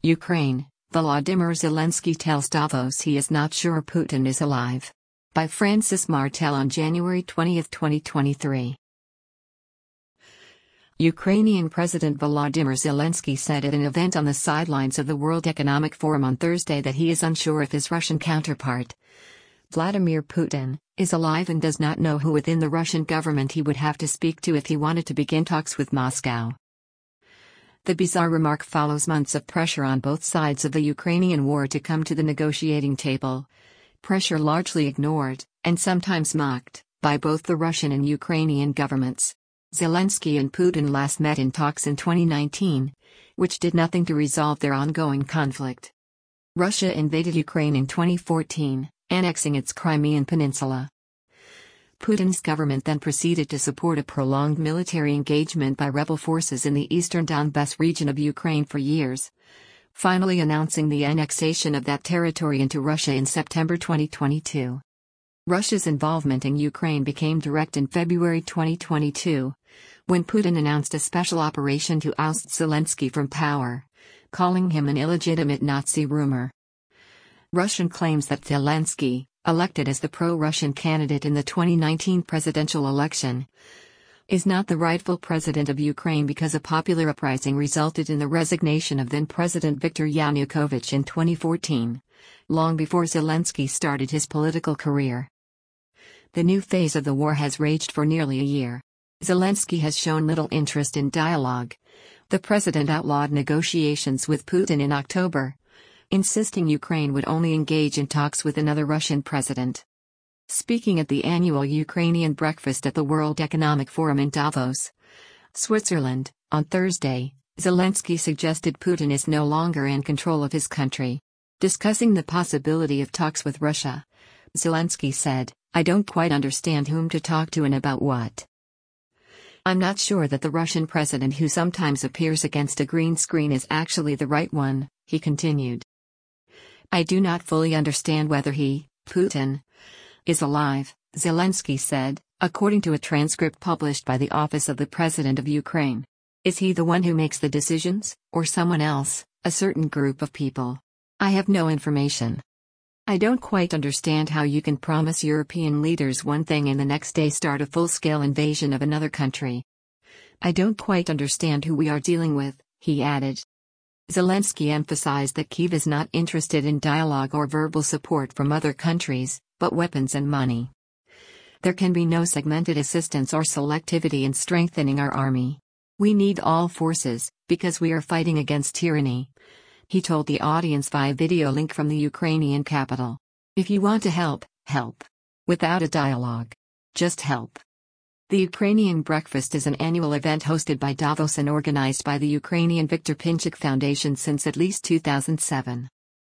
Ukraine, Volodymyr Zelensky tells Davos he is not sure Putin is alive. By Francis Martel on January 20, 2023. Ukrainian President Volodymyr Zelensky said at an event on the sidelines of the World Economic Forum on Thursday that he is unsure if his Russian counterpart, Vladimir Putin, is alive and does not know who within the Russian government he would have to speak to if he wanted to begin talks with Moscow. The bizarre remark follows months of pressure on both sides of the Ukrainian war to come to the negotiating table. Pressure largely ignored, and sometimes mocked, by both the Russian and Ukrainian governments. Zelensky and Putin last met in talks in 2019, which did nothing to resolve their ongoing conflict. Russia invaded Ukraine in 2014, annexing its Crimean Peninsula. Putin's government then proceeded to support a prolonged military engagement by rebel forces in the eastern Donbas region of Ukraine for years, finally announcing the annexation of that territory into Russia in September 2022. Russia's involvement in Ukraine became direct in February 2022, when Putin announced a special operation to oust Zelensky from power, calling him an illegitimate Nazi rumor. Russian claims that Zelensky, elected as the pro-Russian candidate in the 2019 presidential election, is not the rightful president of Ukraine because a popular uprising resulted in the resignation of then-President Viktor Yanukovych in 2014, long before Zelensky started his political career. The new phase of the war has raged for nearly a year. Zelensky has shown little interest in dialogue. The president outlawed negotiations with Putin in October, insisting Ukraine would only engage in talks with another Russian president. Speaking at the annual Ukrainian breakfast at the World Economic Forum in Davos, Switzerland, on Thursday, Zelensky suggested Putin is no longer in control of his country. Discussing the possibility of talks with Russia, Zelensky said, "I don't quite understand whom to talk to and about what. I'm not sure that the Russian president who sometimes appears against a green screen is actually the right one," he continued. "I do not fully understand whether he, Putin, is alive," Zelensky said, according to a transcript published by the Office of the President of Ukraine. "Is he the one who makes the decisions, or someone else, a certain group of people? I have no information. I don't quite understand how you can promise European leaders one thing and the next day start a full-scale invasion of another country. I don't quite understand who we are dealing with," he added. Zelensky emphasized that Kyiv is not interested in dialogue or verbal support from other countries, but weapons and money. "There can be no segmented assistance or selectivity in strengthening our army. We need all forces, because we are fighting against tyranny," he told the audience via video link from the Ukrainian capital. "If you want to help, help. Without a dialogue. Just help." The Ukrainian Breakfast is an annual event hosted by Davos and organized by the Ukrainian Viktor Pinchuk Foundation since at least 2007.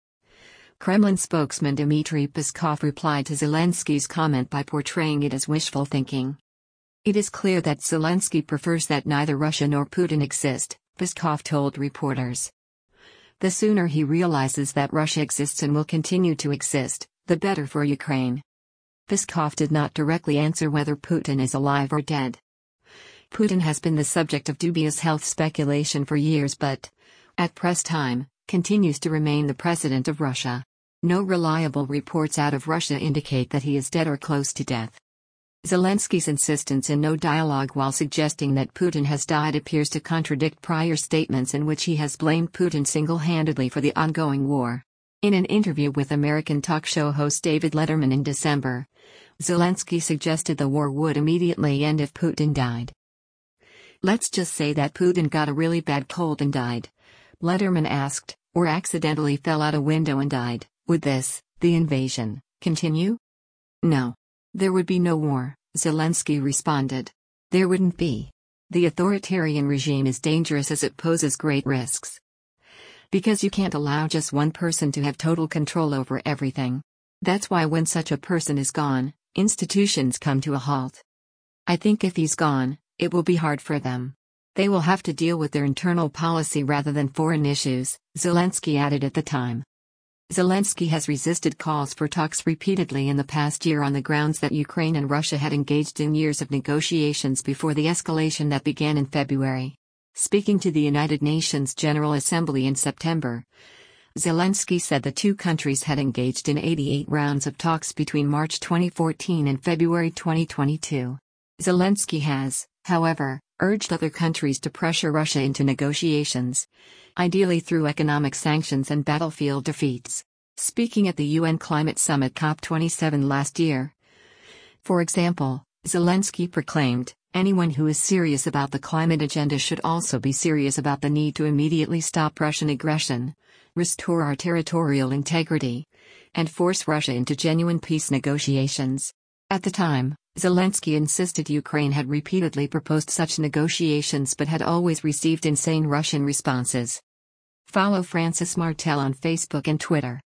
Kremlin spokesman Dmitry Peskov replied to Zelensky's comment by portraying it as wishful thinking. "It is clear that Zelensky prefers that neither Russia nor Putin exist," Peskov told reporters. "The sooner he realizes that Russia exists and will continue to exist, the better for Ukraine." Peskov did not directly answer whether Putin is alive or dead. Putin has been the subject of dubious health speculation for years but, at press time, continues to remain the president of Russia. No reliable reports out of Russia indicate that he is dead or close to death. Zelensky's insistence in no dialogue while suggesting that Putin has died appears to contradict prior statements in which he has blamed Putin single-handedly for the ongoing war. In an interview with American talk show host David Letterman in December, Zelensky suggested the war would immediately end if Putin died. "Let's just say that Putin got a really bad cold and died," Letterman asked, "or accidentally fell out a window and died. Would this, the invasion, continue?" "No. There would be no war," Zelensky responded. "There wouldn't be. The authoritarian regime is dangerous as it poses great risks. Because you can't allow just one person to have total control over everything. That's why when such a person is gone, institutions come to a halt. I think if he's gone, it will be hard for them. They will have to deal with their internal policy rather than foreign issues," Zelensky added at the time. Zelensky has resisted calls for talks repeatedly in the past year on the grounds that Ukraine and Russia had engaged in years of negotiations before the escalation that began in February. Speaking to the United Nations General Assembly in September, Zelensky said the two countries had engaged in 88 rounds of talks between March 2014 and February 2022. Zelensky has, however, urged other countries to pressure Russia into negotiations, ideally through economic sanctions and battlefield defeats. Speaking at the UN Climate Summit COP27 last year, for example, Zelensky proclaimed, "Anyone who is serious about the climate agenda should also be serious about the need to immediately stop Russian aggression, restore our territorial integrity, and force Russia into genuine peace negotiations." At the time, Zelensky insisted Ukraine had repeatedly proposed such negotiations but had always received insane Russian responses. Follow Francis Martel on Facebook and Twitter.